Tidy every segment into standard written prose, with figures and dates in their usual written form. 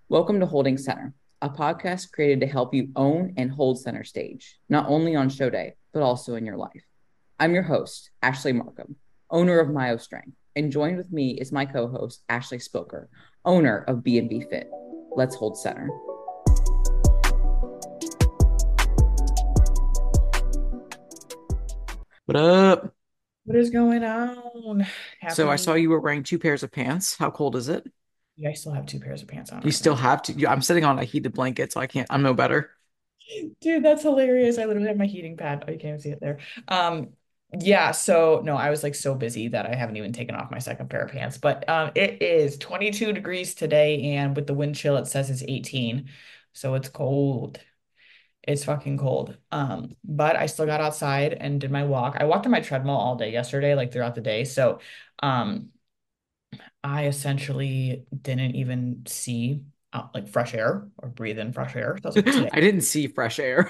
Welcome to Holding Center, a podcast created to help you own and hold center stage, not only on show day, but also in your life. I'm your host, Ashley Markham, owner of Myo Strength, and joined with me is my co-host, Ashley Spilker, owner of B&B Fit. Let's hold center. What up? What is going on? So I saw Happy. you were wearing two pairs of pants. How cold is it? Yeah, I still have two pairs of pants on You right still now. have to. I'm sitting on a heated blanket, so I can't. I'm no better. Dude, that's hilarious. I literally have my heating pad. Oh, you can't see it there. Yeah, so no, I was like so busy that I haven't even taken off my second pair of pants. But it is 22 degrees today, and with the wind chill, it says it's 18. So it's cold. It's fucking cold. But I still got outside and did my walk. I walked on my treadmill all day yesterday, like throughout the day. So um I essentially didn't even see like fresh air or breathe in fresh air. So I was like, today. I didn't see fresh air.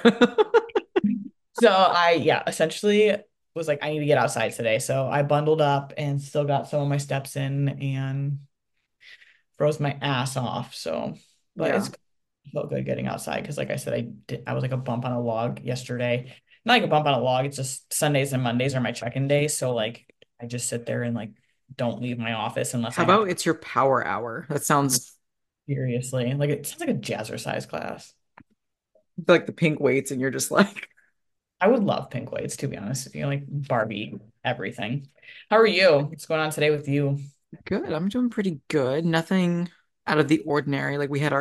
So yeah, essentially was like, I need to get outside today. So I bundled up and still got some of my steps in and froze my ass off. So, but Yeah. it's felt good getting outside because, like I said, I was like a bump on a log yesterday. Not like a bump on a log. It's just Sundays and Mondays are my check-in days. So like I just sit there and like don't leave my office unless How I have about to. it's your power hour? That sounds Seriously, like it sounds like a jazzercise class. like the pink weights, and you're just like, I would love pink weights, to be honest with you, like Barbie everything. How are you? What's going on today with you? good. I'm doing pretty good. Nothing out of the ordinary. Like we had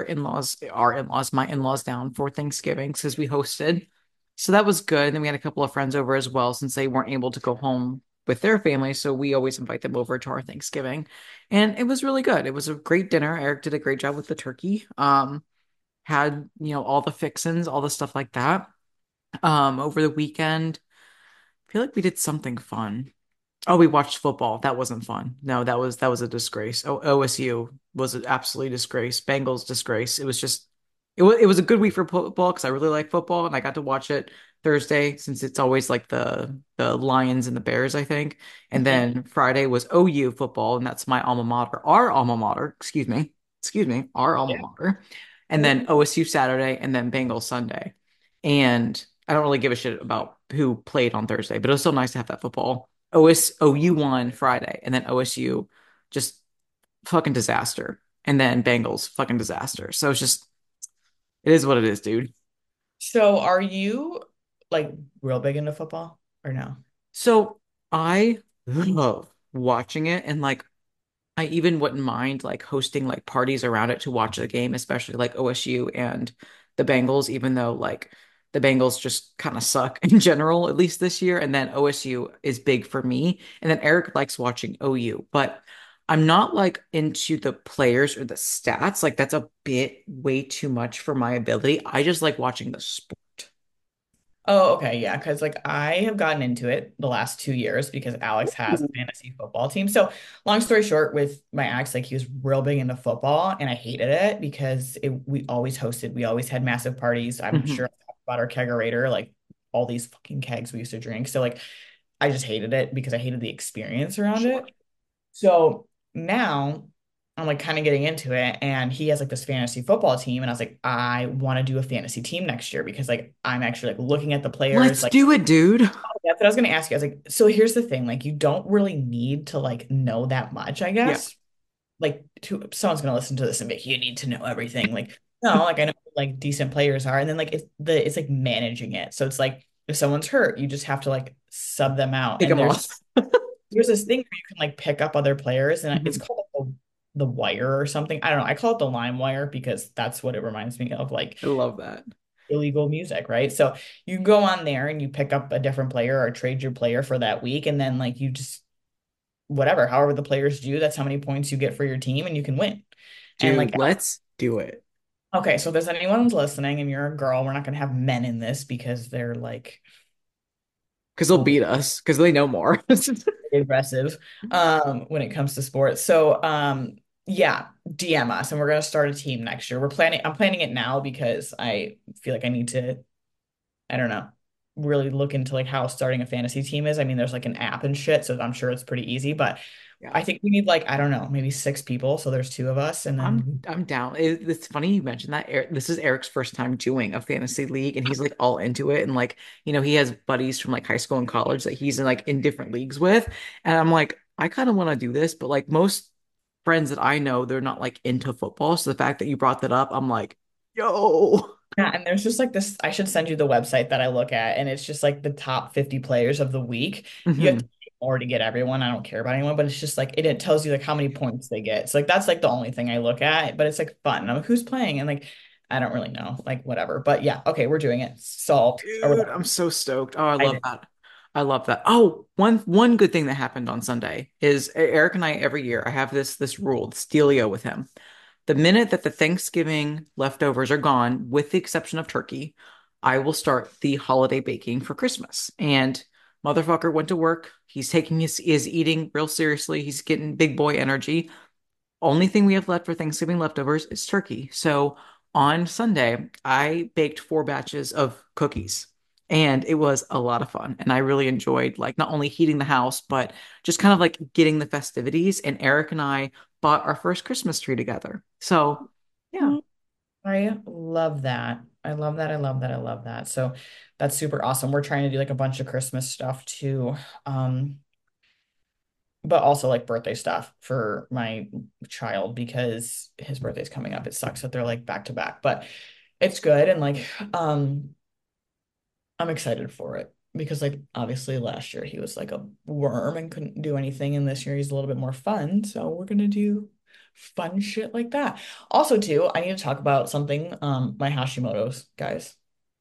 my in-laws down for Thanksgiving because we hosted. So that was good. And then we had a couple of friends over as well since they weren't able to go home with their family. So we always invite them over to our Thanksgiving. And it was really good. It was a great dinner. Eric did a great job with the turkey. Had, all the fixins, all the stuff like that. Over the weekend, I feel like we did something fun. Oh, we watched football. That wasn't fun. No, that was a disgrace. OSU was an absolute disgrace. Bengals disgrace. It was a good week for football because I really like football and I got to watch it Thursday since it's always like the Lions and the Bears, I think. And Mhm. then Friday was OU football, and that's my alma mater, our alma mater, excuse me, our alma Yeah. mater. And then OSU Saturday and then Bengals Sunday. And I don't really give a shit about who played on Thursday, but it was still nice to have that football. OU won Friday, and then OSU just fucking disaster, and then Bengals fucking disaster. So it is what it is, dude. So are you like real big into football or no? So I love watching it, and like I even wouldn't mind like hosting like parties around it to watch the game, especially like OSU and the Bengals, even though like the Bengals just kind of suck in general, at least this year. And then OSU is big for me. And then Eric likes watching OU, but I'm not like into the players or the stats. Like that's a bit way too much for my ability. I just like watching the sport. Oh, okay, yeah, because like I have gotten into it the last 2 years because Alex has a fantasy football team. So long story short, with my ex, like he was real big into football and I hated it because we always hosted, we always had massive parties. I'm sure Mhm. I've talked about our kegerator, like all these fucking kegs we used to drink. So like I just hated it because I hated the experience around Sure. it. So now I'm like kind of getting into it, and he has like this fantasy football team, and I was like, I want to do a fantasy team next year because like I'm actually like looking at the players. Let's Like do it, dude. that's what I was gonna ask you. I was like, so here's the thing, like you don't really need to like know that much, I Yeah. guess. Like someone's gonna listen to this and make you need to know everything. Like no, like I know like decent players are, and then like it's like managing it. So it's like if someone's hurt, you just have to like sub them out, Take and them off. there's this thing where you can like pick up other players, and it's Mhm. called the wire or something. I don't know. I call it the lime wire because that's what it reminds me of, like I love that. illegal music, right? So you go on there and you pick up a different player or trade your player for that week, and then like you just whatever, however the players do, that's how many points you get for your team, and you can win. And like, Dude, let's do it. okay, so if there's anyone who's listening and you're a girl, we're not gonna have men in this because they're like Because they'll beat us because they know more. aggressive when it comes to sports. So yeah, DM us and we're gonna start a team next year. I'm planning it now because I feel like I need to, I don't know, really look into like how starting a fantasy team is. I mean, there's like an app and shit, so I'm sure it's pretty easy, but Yeah. I think we need like, I don't know, maybe 6 people. So there's two of us, and then I'm down. It's funny you mentioned that. This is Eric's first time doing a fantasy league, and he's like all into it. And like, he has buddies from like high school and college that he's in like in different leagues with. And I'm like, I kind of want to do this, but like most friends that I know, they're not like into football. So the fact that you brought that up, I'm like, yo. yeah, and there's just like this. I should send you the website that I look at, and it's just like the top 50 players of the week. You have to Mhm. pay more to get everyone. I don't care about anyone, but it's just like it tells you like how many points they get. So like that's like the only thing I look at, but it's like fun. I'm like, who's playing? And like I don't really know, like whatever. But yeah, okay, we're doing it. Solved. Or Dude, whatever. I'm so stoked. Oh, I I love did. that. I love that. Oh, one good thing that happened on Sunday is Eric and I every year I have this rule, this dealio with him. The minute that the Thanksgiving leftovers are gone, with the exception of turkey, I will start the holiday baking for Christmas. And motherfucker went to work. He's taking his eating real seriously. He's getting big boy energy. Only thing we have left for Thanksgiving leftovers is turkey. So on Sunday, I baked 4 batches of cookies. And it was a lot of fun. And I really enjoyed like not only heating the house, but just kind of like getting the festivities. And Eric and I bought our first Christmas tree together. So yeah. I love that. I love that. I love that. I love that. So that's super awesome. We're trying to do like a bunch of Christmas stuff too. But also like birthday stuff for my child because his birthday's coming up. It sucks that they're like back to back, but it's good. And like, I'm excited for it because like obviously last year he was like a worm and couldn't do anything. And this year he's a little bit more fun. So we're gonna do fun shit like that. Also, too, I need to talk about something. My Hashimoto's, guys.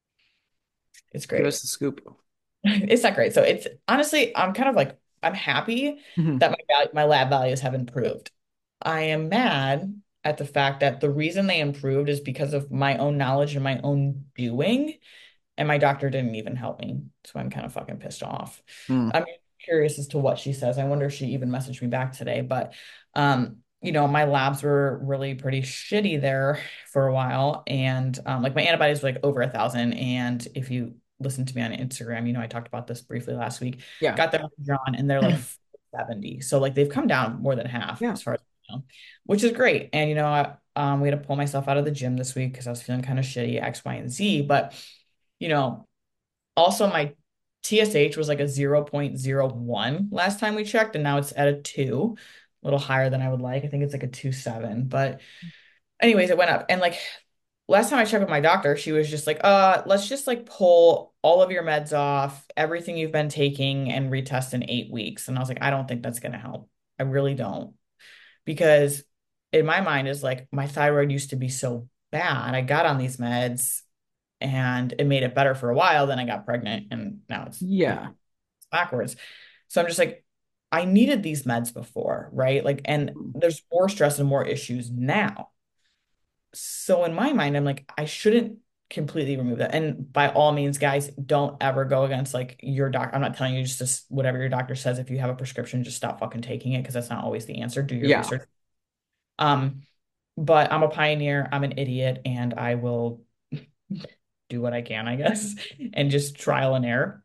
It's Give great. us the scoop. It's not great. So it's honestly, I'm kind of like I'm happy Mhm. that my lab values have improved. I am mad at the fact that the reason they improved is because of my own knowledge and my own doing, and my doctor didn't even help me. So I'm kind of fucking pissed off. Mm. I'm curious as to what she says. I wonder if she even messaged me back today, but my labs were really pretty shitty there for a while. And like my antibodies were like over 1,000. And if you listen to me on Instagram, I talked about this briefly last week. Yeah. Got them drawn and they're like 70. So like they've come down more than half Yeah. as far as I know, which is great. And we had to pull myself out of the gym this week because I was feeling kind of shitty, X, Y, and Z. But you know, also my TSH was like a 0.01 last time we checked, and now it's at a 2, a little higher than I would like. I think it's like a 2.7. But anyways, it went up. And like last time I checked with my doctor, she was just like, let's just like pull all of your meds off, everything you've been taking, and retest in 8 weeks. And I was like, I don't think that's gonna help. I really don't. Because in my mind is like my thyroid used to be so bad. I got on these meds and it made it better for a while. Then I got pregnant and now it's Yeah. backwards. So I'm just like, I needed these meds before, right? Like, and there's more stress and more issues now. So in my mind, I'm like, I shouldn't completely remove that. And by all means, guys, don't ever go against like your doctor. I'm not telling you just whatever your doctor says. If you have a prescription, just stop fucking taking it because that's not always the answer. Do your Yeah. research. Um, but I'm a pioneer, I'm an idiot, and I will do what I can, I guess, and just trial and error.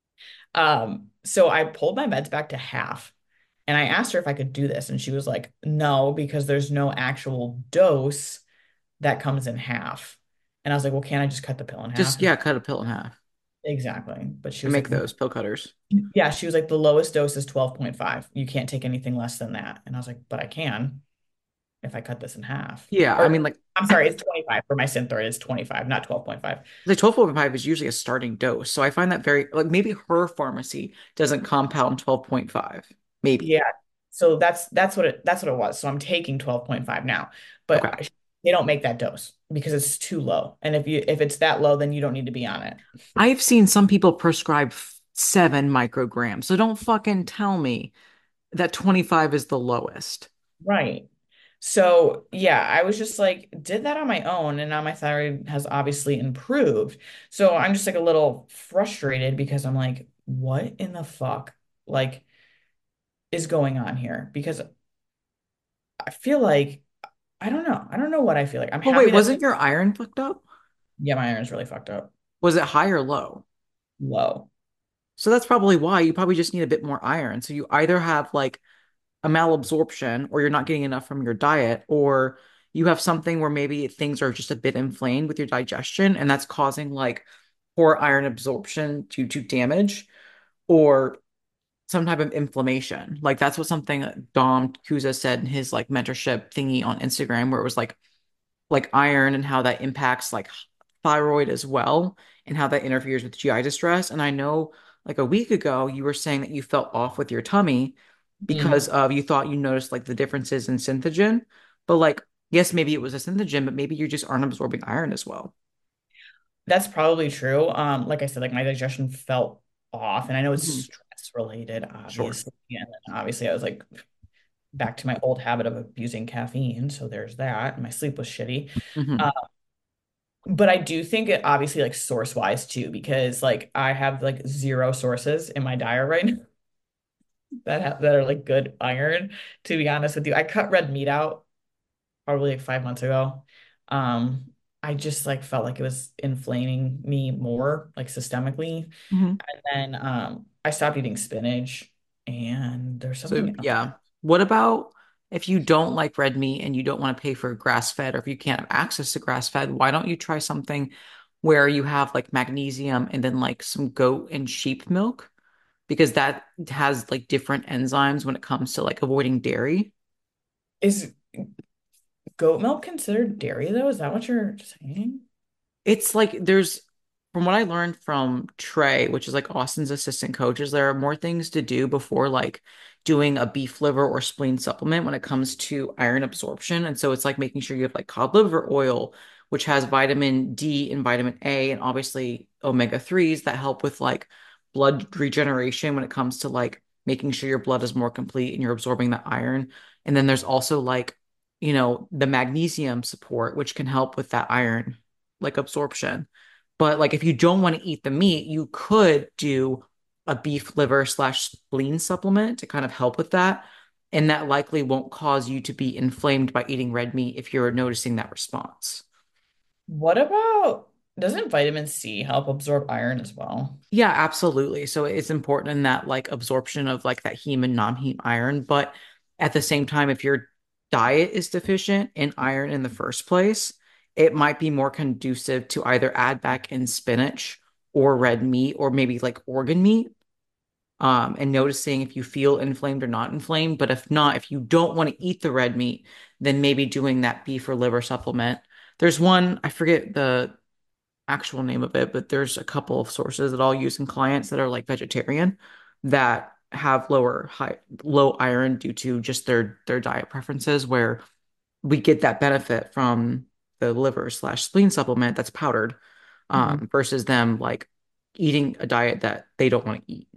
So I pulled my meds back to half and I asked her if I could do this. And she was like, no, because there's no actual dose that comes in half. And I was like, well, can't I just cut the pill in half? Just yeah, cut a pill in half. Exactly. But she I was make like, those pill cutters. yeah, she was like, the lowest dose is 12.5. You can't take anything less than that. And I was like, but I can if I cut this in half. Yeah, I Or mean like I'm sorry, it's 25 for my Synthroid. It's 25, not 12.5. the 12.5 is usually a starting dose. So I find that very like maybe her pharmacy doesn't compound 12.5. Maybe. Yeah. So that's what it was. So I'm taking 12.5 now. But Okay. they don't make that dose because it's too low. And if it's that low, then you don't need to be on it. I've seen some people prescribe 7 micrograms. So don't fucking tell me that 25 is the lowest. Right. So yeah, I was just like, did that on my own, and now my thyroid has obviously improved. So I'm just like a little frustrated because I'm like, what in the fuck like is going on here? Because I feel like I don't know. I don't know what I feel like. I'm But wait, happy that wasn't your iron fucked up? yeah, my iron's really fucked up. Was it high or low? Low. So that's probably why you probably just need a bit more iron. So you either have like a malabsorption, or you're not getting enough from your diet, or you have something where maybe things are just a bit inflamed with your digestion, and that's causing like poor iron absorption due to damage or some type of inflammation. Like that's what something that Dom Kuza said in his like mentorship thingy on Instagram, where it was like iron and how that impacts like thyroid as well and how that interferes with GI distress. And I know like a week ago you were saying that you felt off with your tummy Mhm. because of you thought you noticed like the differences in synthogen, but like yes, maybe it was a synthogen, but maybe you just aren't absorbing iron as well. That's probably true. Like I said, like my digestion felt off, and I know it's Mhm. stress related, Sure. obviously. And then obviously I was like back to my old habit of abusing caffeine. So there's that. My sleep was shitty. Hmm. Uh, but I do think it obviously like source wise too, because like I have like zero sources in my diet right now that are like good iron, to be honest with you. I cut red meat out probably like 5 months ago. Um, I just like felt like it was inflaming me more, like systemically. Hmm. And then I stopped eating spinach and there's So something else. yeah. What about if you don't like red meat and you don't want to pay for grass fed, or if you can't have access to grass fed, why don't you try something where you have like magnesium and then like some goat and sheep milk? Because that has like different enzymes when it comes to like avoiding dairy. Is goat milk considered dairy though? Is that what you're saying? It's like there's, from what I learned from Trey, which is like Austin's assistant coaches, there are more things to do before like doing a beef liver or spleen supplement when it comes to iron absorption. And so it's like making sure you have like cod liver oil, which has vitamin D and vitamin A, and obviously omega 3s that help with like blood regeneration when it comes to like making sure your blood is more complete and you're absorbing the iron. And then there's also like, the magnesium support, which can help with that iron like absorption. But like if you don't want to eat the meat, you could do a beef liver slash spleen supplement to kind of help with that. And that likely won't cause you to be inflamed by eating red meat if you're noticing that response. What about, doesn't vitamin C help absorb iron as well? Yeah, absolutely. So it's important in that like absorption of like that heme and non-heme iron. But at the same time, if your diet is deficient in iron in the first place, it might be more conducive to either add back in spinach or red meat or maybe like organ meat. And noticing if you feel inflamed or not inflamed. But if not, if you don't want to eat the red meat, then maybe doing that beef or liver supplement. There's one, I forget the actual name of it, but there's a couple of sources that I'll use in clients that are like vegetarian that have low iron due to just their diet preferences, where we get that benefit from the liver slash spleen supplement that's powdered, Mhm. versus them like eating a diet that they don't want to eat.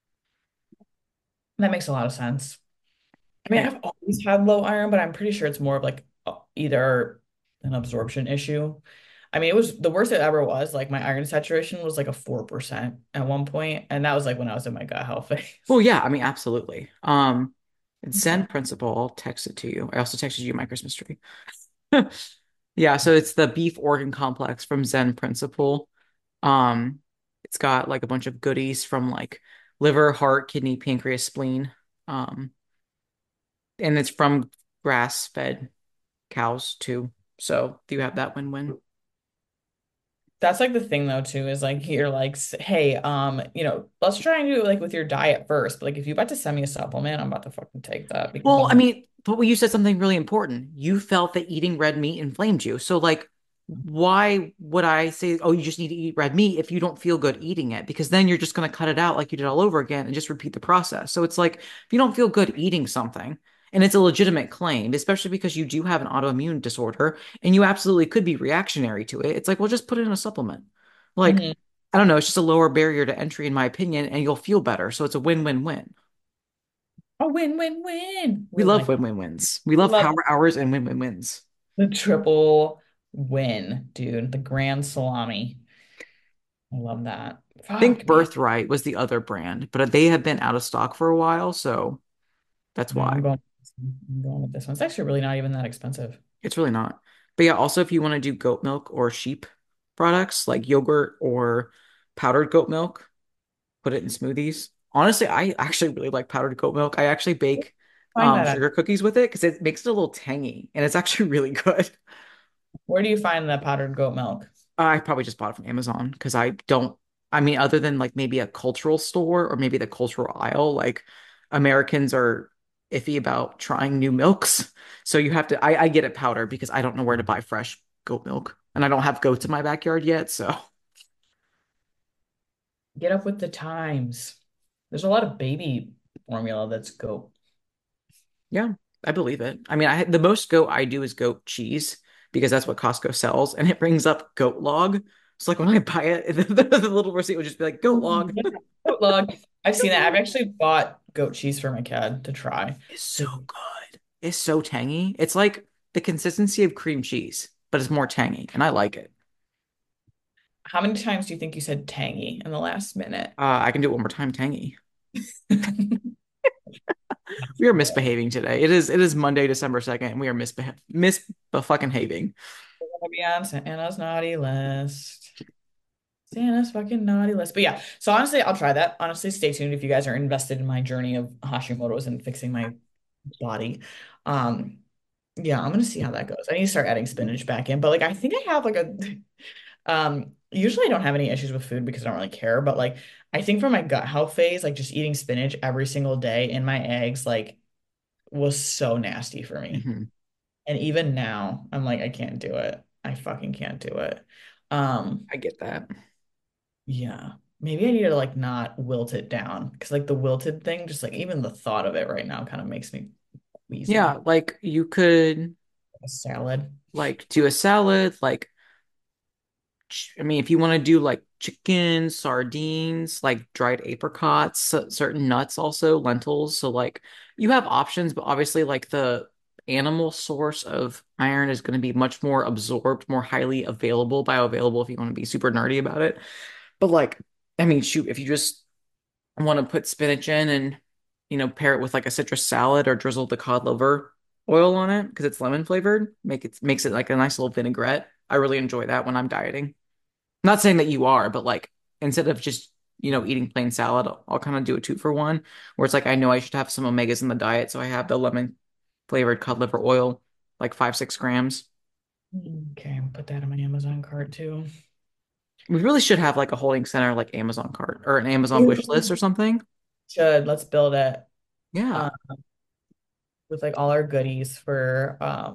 That makes a lot of sense. I mean, Yeah. I've always had low iron, but I'm pretty sure it's more of like either an absorption issue. I mean, it was the worst it ever was. Like my iron saturation was like a 4% at one point, and that was like when I was in my gut health phase. Well, yeah, I mean, absolutely. It's Okay. Zen Principle. I'll text it to you. I also texted you my Christmas tree. Yeah, so it's the beef organ complex from Zen Principle. Um, it's got like a bunch of goodies from like liver, heart, kidney, pancreas, spleen. Um, and it's from grass-fed cows too. So you have that win-win. That's like the thing though too is like you're like, hey, let's try and do it like with your diet first. But like if you're about to send me a supplement, I'm about to fucking take that because Well, I'm I not. mean, but you said something really important. You felt that eating red meat inflamed you. So, like, why would I say, oh, you just need to eat red meat if you don't feel good eating it? Because then you're just going to cut it out like you did all over again and just repeat the process. So, it's like if you don't feel good eating something, and it's a legitimate claim, especially because you do have an autoimmune disorder and you absolutely could be reactionary to it. It's like, well, just put it in a supplement. Like, Mhm. I don't know, it's just a lower barrier to entry, in my opinion, and you'll feel better. So, it's a win-win-win. A win, win, win. We We love like win-win-wins. We we love love power hours and win-win-wins. the triple win, dude. The grand salami. I love that. I think Fuck, man. Birthright was the other brand, but they have been out of stock for a while, so that's No, I'm why. going. I'm going with this one. It's actually really not even that expensive. It's really not. But yeah, also if you want to do goat milk or sheep products like yogurt or powdered goat milk, put it in smoothies. Honestly, I actually really like powdered goat milk. I actually bake Find that at? sugar cookies with it because it makes it a little tangy and it's actually really good. Where do you find the powdered goat milk? I probably just bought it from Amazon because I don't, I mean, other than like maybe a cultural store or maybe the cultural aisle, like Americans are iffy about trying new milks. So you have to, I get it powder because I don't know where to buy fresh goat milk. And I don't have goats in my backyard yet. So Get up with the times. There's a lot of baby formula that's goat. yeah, I believe it. I mean, the most goat I do is goat cheese because that's what Costco sells and it brings up goat log. So like when I buy it, the little receipt would just be like goat log. Goat log. I've seen Goat that. I've log. actually bought goat cheese for my cat to try. It's so good. It's so tangy. It's like the consistency of cream cheese, but it's more tangy, and I like it. How many times do you think you said tangy in the last minute? I can do it one more time, tangy. We are misbehaving today. It is Monday, December 2nd, and we are fucking having. We're gonna be on Santa's naughty list. Santa's fucking naughty list. But yeah, so honestly, I'll try that. Honestly, stay tuned if you guys are invested in my journey of Hashimoto's and fixing my body. Um, yeah, I'm gonna see how that goes. I need to start adding spinach back in, but like I think I have like a usually I don't have any issues with food because I don't really care, but like I think for my gut health phase, like just eating spinach every single day in my eggs, like was so nasty for me. Mhm. And even now, I'm like, I can't do it. I fucking can't do it. Um, I get that. yeah. Maybe I need to like not wilt it down because like the wilted thing, just like even the thought of it right now kind of makes me Yeah, queasy. like you could A salad. like do a salad, like I mean, if you want to do like chicken, sardines, like dried apricots, certain nuts also, lentils. So like you have options, but obviously like the animal source of iron is going to be much more absorbed, more highly available, bioavailable if you want to be super nerdy about it. But like, I mean, shoot, if you just want to put spinach in and pair it with like a citrus salad or drizzle the cod liver oil on it because it's lemon flavored, makes it like a nice little vinaigrette. I really enjoy that when I'm dieting. Not saying that you are, but like instead of just, eating plain salad, I'll kind of do a two for one where it's like I know I should have some omegas in the diet. So I have the lemon flavored cod liver oil, like 5-6 grams. Okay, put that in my Amazon cart too. We really should have like a holding center like Amazon cart or an Amazon wish list or something. Should let's build it Yeah. um with like all our goodies for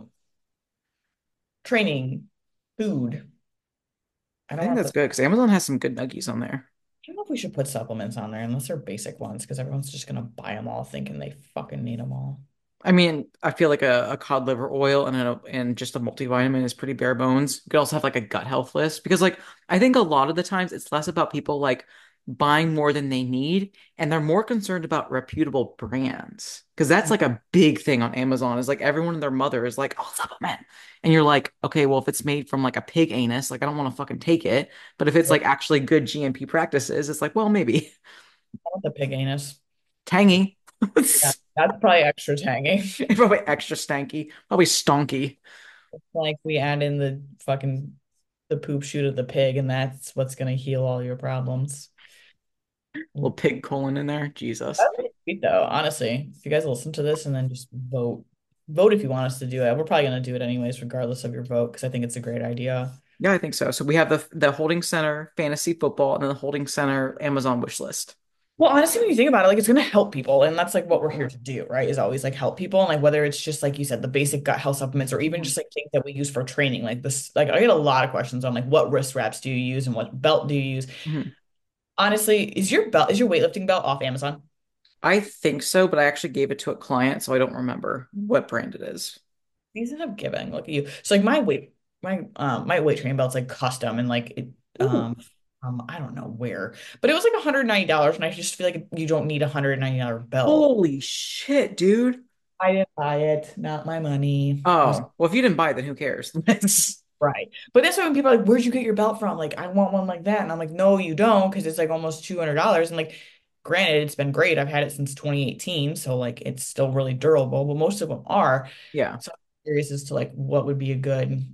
training, food. I I don't think want to that's put good because Amazon has some good nuggies on there. I don't know if we should put supplements on there unless they're basic ones because everyone's just gonna buy them all thinking they fucking need them all. I mean, I feel like a cod liver oil and just a multivitamin is pretty bare bones. You could also have like a gut health list because like I think a lot of the times it's less about people like buying more than they need and they're more concerned about reputable brands because that's like a big thing on Amazon is like everyone and their mother is like, oh, supplement. And you're like, okay, well, if it's made from like a pig anus, like I don't want to fucking take it. But if it's I like actually good GMP practices, it's like, well, maybe want the pig anus. tangy. Yeah, that's probably extra tangy. Probably extra stanky, probably stonky. Like we add in the fucking the poop shoot of the pig, and that's what's gonna heal all your problems. Little pig colon in there. Jesus. That's pretty sweet though, honestly. If you guys listen to this and then just vote, vote if you want us to do it. We're probably gonna do it anyways, regardless of your vote, because I think it's a great idea. Yeah, I think so. So we have the holding center fantasy football and then the holding center Amazon wish list. Well, honestly, when you think about it, like it's gonna help people, and that's like what we're here to do, right? Is always like help people, and like whether it's just like you said, the basic gut health supplements, or even just like things that we use for training, like this. Like I get a lot of questions on like what wrist wraps do you use and what belt do you use. Mhm. Honestly, is your weightlifting belt off Amazon? I think so, but I actually gave it to a client, so I don't remember what brand it is. Season of giving. Look at you. So like my weight training belt's like custom and like it Ooh, I don't know where, but it was like $190, and I just feel like you don't need a $190 belt. holy shit, dude. I didn't buy it, not my money. It was Oh, well, if you didn't buy it, then who cares? It's- right. But that's why when people are like, "Where'd you get your belt from?" Like, I want one like that, and I'm like, "No, you don't," because it's like almost $200. And like, granted, it's been great. I've had it since 2018, so like it's still really durable. But most of them are. yeah. So I'm curious as to like what would be a good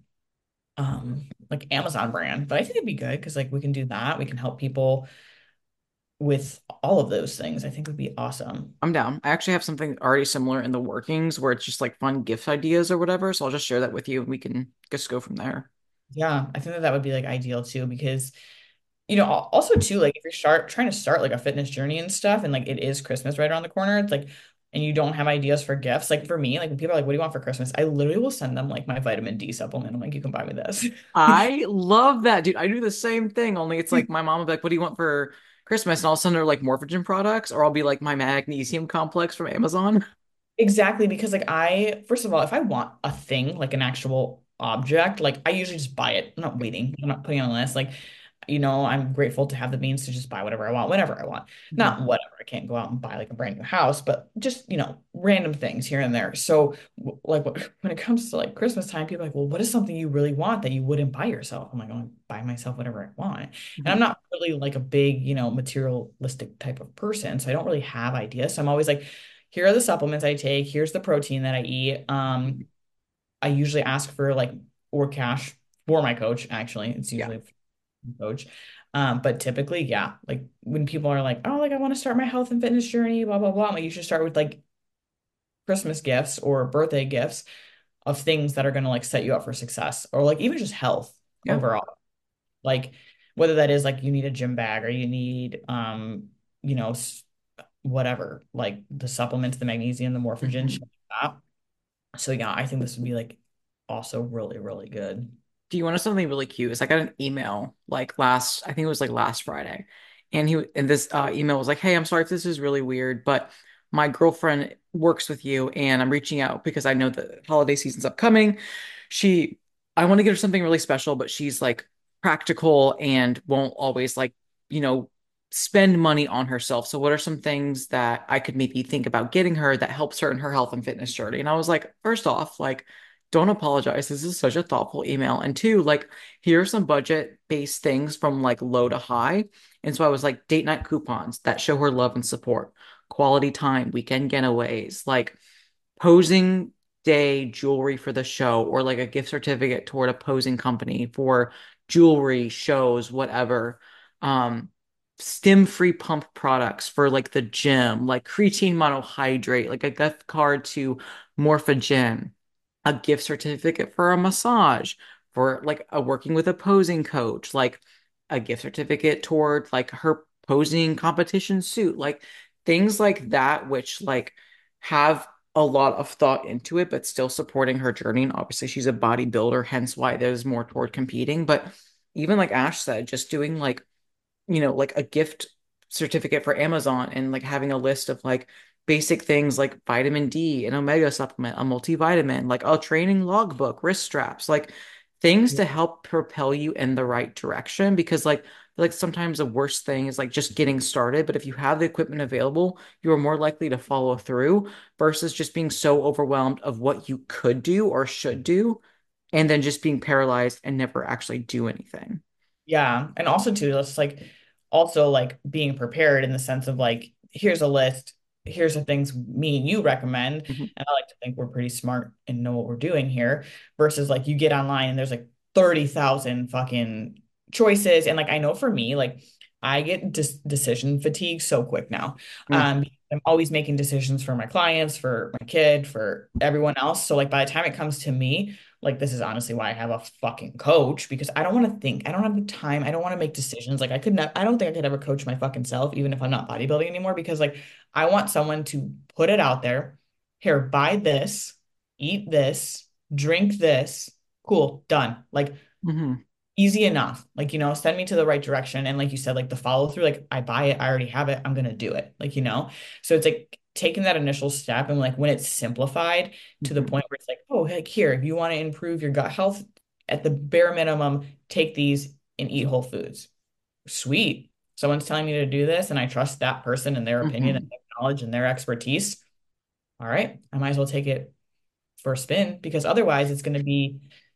like Amazon brand. But I think it'd be good because like we can do that. We can help people with all of those things, I think would be awesome. I'm down. I actually have something already similar in the workings where it's just like fun gift ideas or whatever. So I'll just share that with you and we can just go from there. Yeah, I think that that would be like ideal too, because also too, like if you're trying to start like a fitness journey and stuff, and like it is Christmas right around the corner, it's like, and you don't have ideas for gifts. Like for me, like when people are like, "What do you want for Christmas?" I literally will send them like my vitamin D supplement. I'm like, "You can buy me this." I love that, dude. I do the same thing, only it's like my mom will be like, "What do you want for Christmas?" And I'll send her like Morphogen products, or I'll be like my magnesium complex from Amazon. Exactly, because like first of all, if I want a thing, like an actual object, like I usually just buy it. I'm not waiting. I'm not putting it on a list. Like, I'm grateful to have the means to just buy whatever I want, whenever I want. Mhm. Not whatever. I can't go out and buy like a brand new house, but just, random things here and there. So, like when it comes to like Christmas time, people are like, well, what is something you really want that you wouldn't buy yourself? I'm like, I'll buy myself whatever I want. And I'm Mhm. not really like a big, materialistic type of person. So I don't really have ideas. So I'm always like, here are the supplements I take. Here's the protein that I eat. I usually ask for like or cash for my coach. Actually, it's Yeah. usually a coach. But typically, yeah, like when people are like, oh, like I want to start my health and fitness journey, blah blah blah. I'm like, you should start with like Christmas gifts or birthday gifts of things that are gonna like set you up for success, or like even just health Yeah. overall. Like whether that is like you need a gym bag or you need you know whatever, like the supplements, the magnesium, the morphogen, shit Mhm. like that. So yeah, I think this would be like also really, really good. Do you want to know something really cute? Is I got an email like I think it was like last Friday, and this email was like, "Hey, I'm sorry if this is really weird, but my girlfriend works with you, and I'm reaching out because I know the holiday season's upcoming. She, I want to get her something really special, but she's like practical and won't always like, you know, spend money on herself. So what are some things that I could maybe think about getting her that helps her in her health and fitness journey?" And I was like, first off, like don't apologize. This is such a thoughtful email. And two, like, here are some budget-based things from like low to high. And so I was like, date night coupons that show her love and support, quality time, weekend getaways, like posing day jewelry for the show, or like a gift certificate toward a posing company for jewelry, shows, whatever. Um, stim-free pump products for like the gym, like creatine monohydrate, like a gift card to Morphogen, a gift certificate for a massage, for like a working with a posing coach, like a gift certificate toward like her posing competition suit, like things like that, which like have a lot of thought into it, but still supporting her journey. And obviously, she's a bodybuilder, hence why there's more toward competing. But even like Ash said, just doing like like a gift certificate for Amazon and like having a list of like basic things like vitamin D, an omega supplement, a multivitamin, like a training logbook, wrist straps, like things to help propel you in the right direction. Because like sometimes the worst thing is like just getting started, but if you have the equipment available, you are more likely to follow through versus just being so overwhelmed of what you could do or should do and then just being paralyzed and never actually do anything. Yeah. And also too, it's like also like being prepared in the sense of like, here's a list, here's the things me and you recommend. Mhm. And I like to think we're pretty smart and know what we're doing here versus like you get online and there's like 30,000 fucking choices. And like I know for me, like I get decision fatigue so quick now. Mm. I'm always making decisions for my clients, for my kid, for everyone else. So like by the time it comes to me, like this is honestly why I have a fucking coach, because I don't want to think. I don't have the time. I don't want to make decisions. Like I don't think I could ever coach my fucking self, even if I'm not bodybuilding anymore, because like I want someone to put it out there. Here, buy this, eat this, drink this. Cool, done. Like Mhm. easy enough. Like, send me to the right direction. And like you said, like the follow through, like I buy it, I already have it, I'm gonna do it. Like, so it's like taking that initial step and like when it's simplified to the Mhm. point where it's like, oh, heck, here, if you want to improve your gut health, at the bare minimum, take these and eat whole foods. Sweet. Someone's telling me to do this, and I trust that person and their opinion and Mhm. their knowledge and their expertise. All right, I might as well take it for a spin because otherwise it's going to be,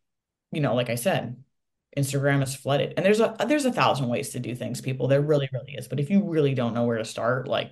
like I said, Instagram is flooded. And there's a thousand ways to do things, people. There really, really is. But if you really don't know where to start, like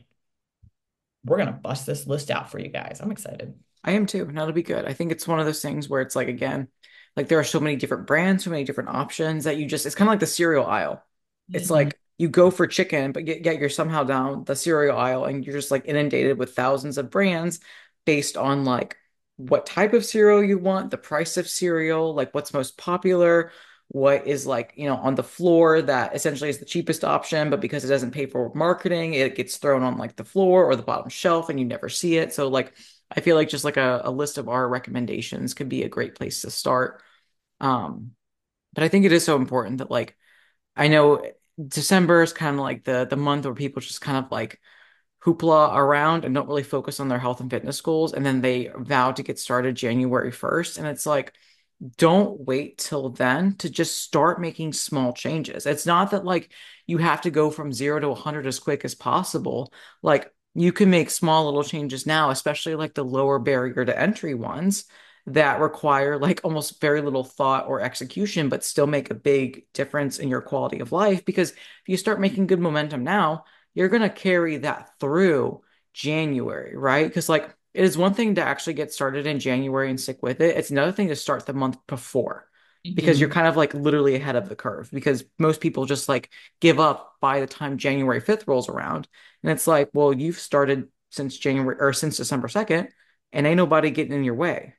we're gonna bust this list out for you guys. I'm excited. I am too, and that'll be good. I think it's one of those things where it's like again, like there are so many different brands, so many different options that you just it's kind of like the cereal aisle. It's Mhm. like you go for chicken, but yet you're somehow down the cereal aisle and you're just like inundated with thousands of brands based on like what type of cereal you want, the price of cereal, like what's most popular, what is like, on the floor that essentially is the cheapest option, but because it doesn't pay for marketing, it gets thrown on like the floor or the bottom shelf and you never see it. So like I feel like just like a list of our recommendations could be a great place to start. Um, but I think it is so important that like I know December is kind of like the month where people just kind of like hoopla around and don't really focus on their health and fitness goals, and then they vow to get started January 1st. And it's like, don't wait till then to just start making small changes. It's not that like you have to go from 0 to 100 as quick as possible. Like you can make small little changes now, especially like the lower barrier to entry ones that require like almost very little thought or execution, but still make a big difference in your quality of life. Because if you start making good momentum now, you're going to carry that through January, right? Because like it is one thing to actually get started in January and stick with it. It's another thing to start the month before because you're Hmm. kind of like literally ahead of the curve because most people just like give up by the time January 5th rolls around. And it's like, well, you've started since January or since December 2nd and ain't nobody getting in your way.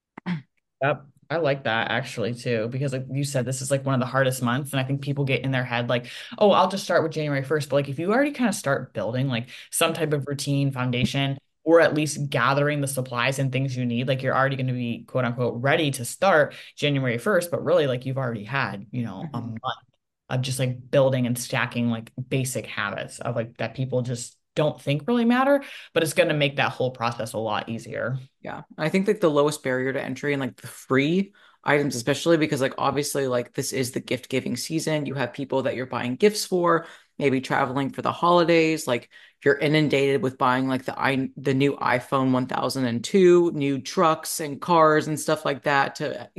Yep. I like that actually too, because like you said, this is like one of the hardest months. And I think people get in their head like, oh, I'll just start with January 1st. But like if you already kind of start building like some type of routine foundation, or at least gathering the supplies and things you need, like you're already going to be quote unquote ready to start January 1st. But really, like you've already had, a Mhm. month of just like building and stacking like basic habits of like that people just don't think really matter, but it's going to make that whole process a lot easier. Yeah. I think like the lowest barrier to entry and like the free items, especially because like obviously like this is the gift giving season. You have people that you're buying gifts for, maybe traveling for the holidays. Like you're inundated with buying like the new iPhone 1002, new trucks and cars and stuff like that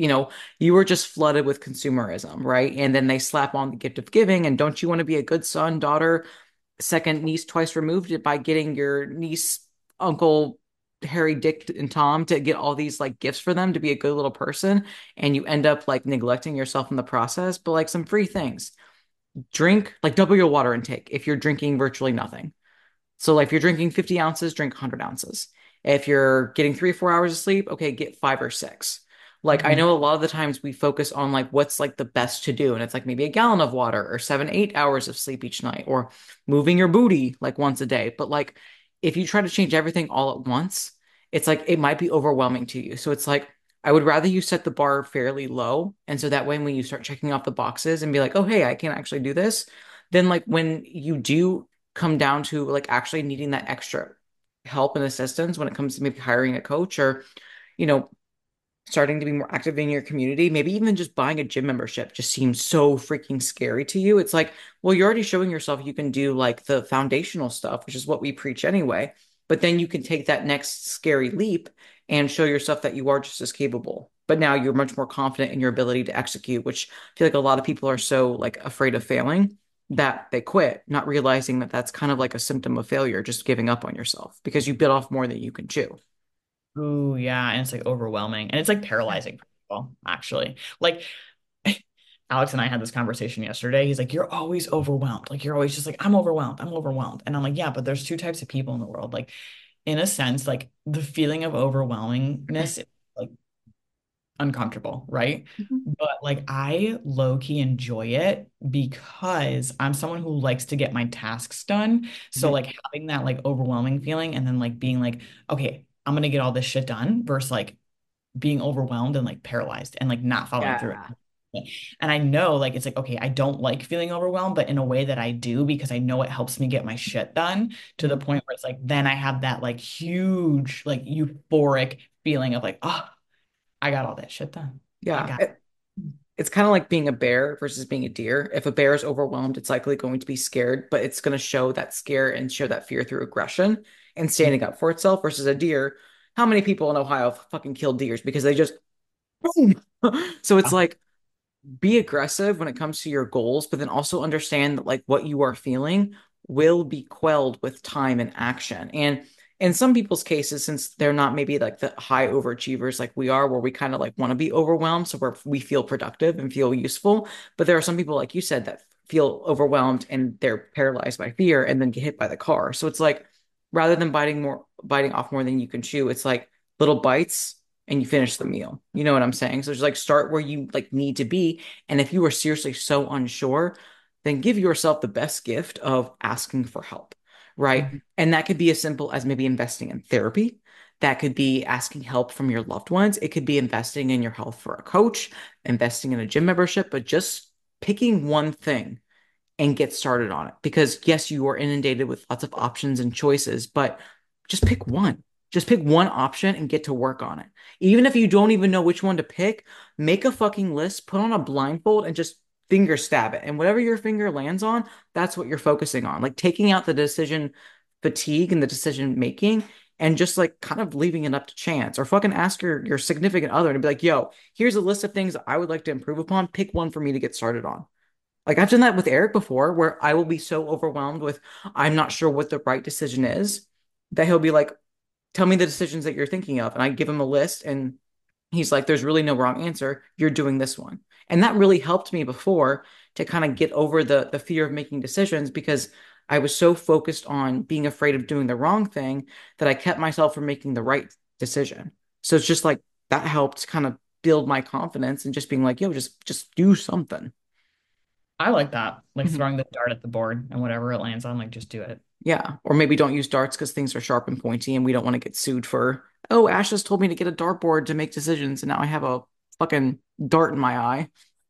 you were just flooded with consumerism, right? And then they slap on the gift of giving. And don't you want to be a good son, daughter, second niece twice removed by getting your niece, uncle, Harry, Dick, and Tom to get all these like gifts for them to be a good little person, and you end up like neglecting yourself in the process. But like some free things, drink like double your water intake if you're drinking virtually nothing. So like if you're drinking 50 ounces, drink 100 ounces. If you're getting 3 or 4 hours of sleep, okay, get 5 or 6. Like I Mhm. know a lot of the times we focus on like what's like the best to do, and it's like maybe a gallon of water or 7, 8 hours of sleep each night, or moving your booty like once a day. But like if you try to change everything all at once, it's like it might be overwhelming to you. So it's like I would rather you set the bar fairly low, and so that way when you start checking off the boxes and be like, oh hey, I can actually do this, then like when you do come down to like actually needing that extra help and assistance when it comes to maybe hiring a coach or, you know, starting to be more active in your community, maybe even just buying a gym membership just seems so freaking scary to you. It's like, well, you're already showing yourself you can do like the foundational stuff, which is what we preach anyway. But then you can take that next scary leap and show yourself that you are just as capable. But now you're much more confident in your ability to execute, which I feel like a lot of people are so like afraid of failing that they quit, not realizing that that's kind of like a symptom of failure, just giving up on yourself because you bit off more than you can chew. Ooh, yeah, and it's like overwhelming and it's like paralyzing for people, actually. Like Alex and I had this conversation yesterday. He's like, "You're always overwhelmed. Like you're always just like, I'm overwhelmed. I'm overwhelmed." And I'm like, "Yeah, but there's two types of people in the world. Like in a sense, like the feeling of overwhelmingness is like uncomfortable, right? Mhm. But like I low key enjoy it because I'm someone who likes to get my tasks done. So Mhm. like having that like overwhelming feeling and then like being like, okay, I'm gonna get all this shit done versus like being overwhelmed and like paralyzed and like not following through Yeah. it. And I know like it's like, okay, I don't like feeling overwhelmed, but in a way that I do because I know it helps me get my shit done to the Mhm. point where it's like then I have that like huge, like euphoric feeling of like, oh, I got all that shit done. I Yeah. got It's kind of like being a bear versus being a deer. If a bear is overwhelmed, it's likely going to be scared, but it's going to show that scare and show that fear through aggression and it. standing up for itself versus a deer. How many people in Ohio fucking kill deers because they just boom? So it's like be aggressive when it comes to your goals, but then also understand that like what you are feeling will be quelled with time and action. And in some people's cases, since they're not maybe like the high overachievers like we are, where we kind of like want to be overwhelmed, so where we feel productive and feel useful. But there are some people, like you said, that feel overwhelmed and they're paralyzed by fear and then get hit by the car. So it's like rather than biting off more than you can chew, it's like little bites and you finish the meal. You know what I'm saying? So just like start where you like need to be. And if you are seriously so unsure, then give yourself the best gift of asking for help, right? Mhm. And that could be as simple as maybe investing in therapy. That could be asking help from your loved ones. It could be investing in your health for a coach, investing in a gym membership, but just picking one thing and get started on it. Because yes, you are inundated with lots of options and choices, but just pick one. Just pick one option and get to work on it. Even if you don't even know which one to pick, make a fucking list, put on a blindfold, and just finger stab it. And whatever your finger lands on, that's what you're focusing on. Like taking out the decision fatigue and the decision making and just like kind of leaving it up to chance or fucking ask your significant other to be like, yo, here's a list of things I would like to improve upon. Pick one for me to get started on. Like I've done that with Eric before, where I will be so overwhelmed with I'm not sure what the right decision is that he'll be like, tell me the decisions that you're thinking of. And I give him a list and he's like, there's really no wrong answer. You're doing this one. And that really helped me before to kind of get over the fear of making decisions because I was so focused on being afraid of doing the wrong thing that I kept myself from making the right decision. So it's just like that helped kind of build my confidence and just being like, yo, just do something. I like that. Like Mhm. throwing the dart at the board and whatever it lands on, like just do it. Yeah. Or maybe don't use darts because things are sharp and pointy and we don't want to get sued for, oh, Ash just told me to get a dartboard to make decisions and now I have a fucking dart in my eye.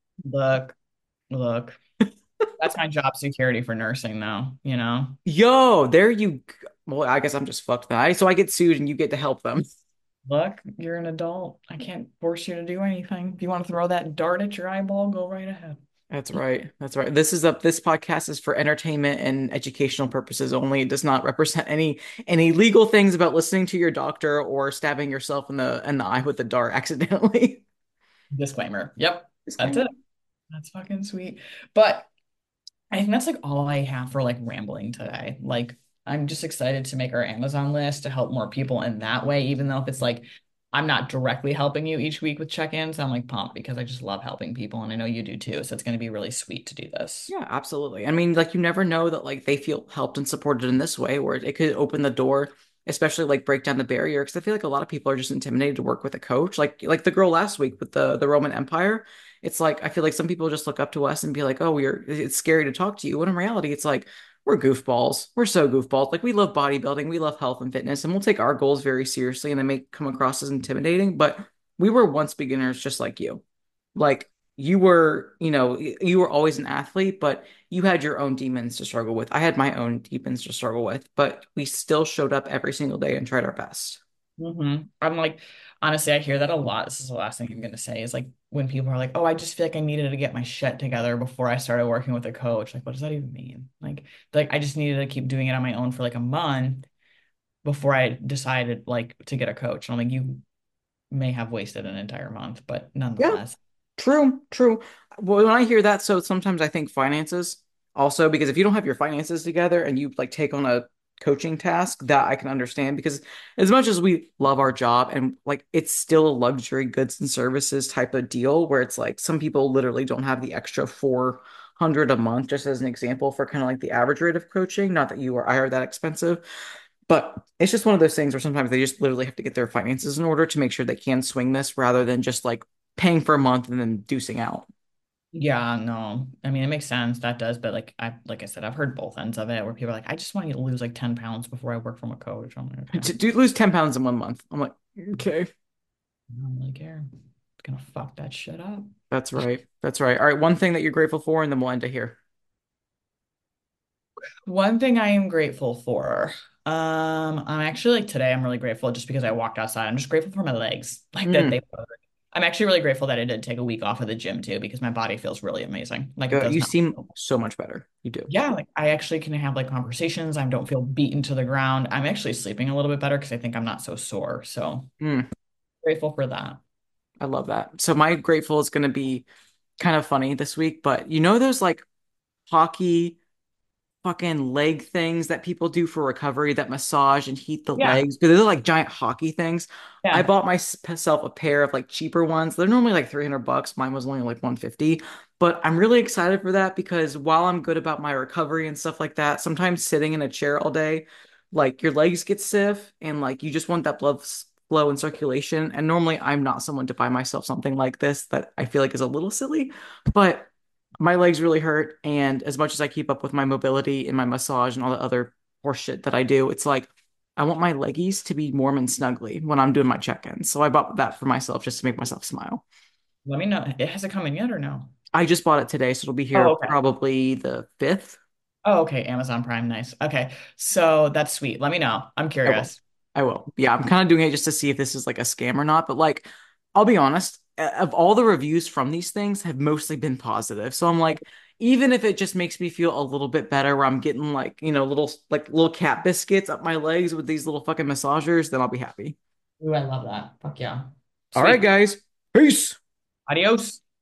Look, look. That's my job security for nursing though, you know? Yo, there you well, I guess I'm just fucked then. So I get sued and you get to help them. Look, you're an adult. I can't force you to do anything. If you want to throw that dart at your eyeball, go right ahead. That's right. That's right. This podcast is for entertainment and educational purposes only. It does not represent any legal things about listening to your doctor or stabbing yourself in the eye with a dart accidentally. Disclaimer. Yep. That's Disclaimer. it. That's fucking sweet. But I think that's like all I have for like rambling today. Like, I'm just excited to make our Amazon list to help more people in that way, even though if it's like I'm not directly helping you each week with check-ins, I'm like pumped because I just love helping people and I know you do too. So it's going to be really sweet to do this. Yeah, absolutely. I mean, like you never know that like they feel helped and supported in this way, where it could open the door, especially like break down the barrier. Because I feel like a lot of people are just intimidated to work with a coach. Like the girl last week with the Roman Empire. It's like I feel like some people just look up to us and be like, "Oh, it's scary to talk to you." When in reality, it's like we're goofballs. We're so goofballs. Like we love bodybuilding, we love health and fitness, and we'll take our goals very seriously, and they may come across as intimidating, but we were once beginners just like you. Like you were, you were always an athlete, but you had your own demons to struggle with. I had my own demons to struggle with, but we still showed up every single day and tried our best. I'm like, honestly, I hear that a lot. This is the last thing I'm gonna say is like when people are like, "Oh, I just feel like I needed to get my shit together before I started working with a coach." Like, what does that even mean? Like I just needed to keep doing it on my own for like a month before I decided like to get a coach. And I'm like, you may have wasted an entire month, but Yeah, nonetheless. true, true. Well, when I hear that, so sometimes I think finances also, because if you don't have your finances together and you like take on a coaching task, that I can understand because as much as we love our job and like it's still a luxury goods and services type of deal where it's like some people literally don't have the extra 400 a month, just as an example for kind of like the average rate of coaching. Not that you or I are that expensive, but it's just one of those things where sometimes they just literally have to get their finances in order to make sure they can swing this rather than just like paying for a month and then deucing out. Yeah, no. I mean, it makes sense. That does, but like I said, I've heard both ends of it where people are like, I just want you to lose like 10 pounds before I work from a coach. I'm like, okay. To lose 10 pounds in 1 month. I'm like, okay, I don't really care. It's gonna fuck that shit up. that's right. That's right. All right. One thing that you're grateful for, and then we'll end it here. One thing I am grateful for. I'm actually like today I'm really grateful just because I walked outside. I'm just grateful for my legs. Like that Mm, they work. I'm actually really grateful that I did take a week off of the gym too because my body feels really amazing. Like it good. does You not. seem so much better. You do. Yeah, like I actually can have like conversations. I don't feel beaten to the ground. I'm actually sleeping a little bit better because I think I'm not so sore. So Mm, grateful for that. I love that. So my grateful is going to be kind of funny this week, but you know those like hockey fucking leg things that people do for recovery that massage and heat the Yeah. legs because they're like giant hockey things. I Yeah. bought myself a pair of like cheaper ones. They're normally like 300 bucks. Mine was only like 150. But I'm really excited for that because while I'm good about my recovery and stuff like that, sometimes sitting in a chair all day, like your legs get stiff and like you just want that flow and circulation. And normally I'm not someone to buy myself something like this that I feel like is a little silly, but my legs really hurt. And as much as I keep up with my mobility and my massage and all the other horse shit that I do, it's like I want my leggies to be warm and snuggly when I'm doing my check-ins. So I bought that for myself just to make myself smile. Let me know. It hasn't come in yet or no? I just bought it today, so it'll be Oh, here okay. probably the 5th. Oh, okay. Amazon Prime. Nice. Okay. So that's sweet. Let me know. I'm I will. curious. I will. Yeah, I'm kind of doing it just to see if this is like a scam or not. But like, I'll be honest, of all the reviews from these things have mostly been positive. So I'm like, even if it just makes me feel a little bit better where I'm getting like, little cat biscuits up my legs with these little fucking massagers, then I'll be happy. Ooh, I love that. Fuck yeah. All right, Sweet. guys. Peace. Adios.